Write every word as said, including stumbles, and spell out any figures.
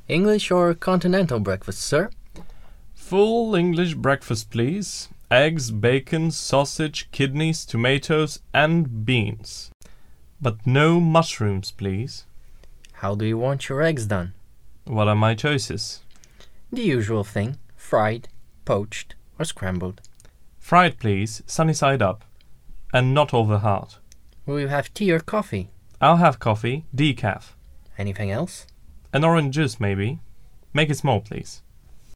English or continental breakfast, sir? Full English breakfast, please. Eggs, bacon, sausage, kidneys, tomatoes, and beans. But no mushrooms, please. How do you want your eggs done? What are my choices? The usual thing. Fried, poached, or scrambled. Fried, please, sunny side up. And not over hard. Will you have tea or coffee? I'll have coffee, decaf. Anything else? An orange juice, maybe. Make it small, please.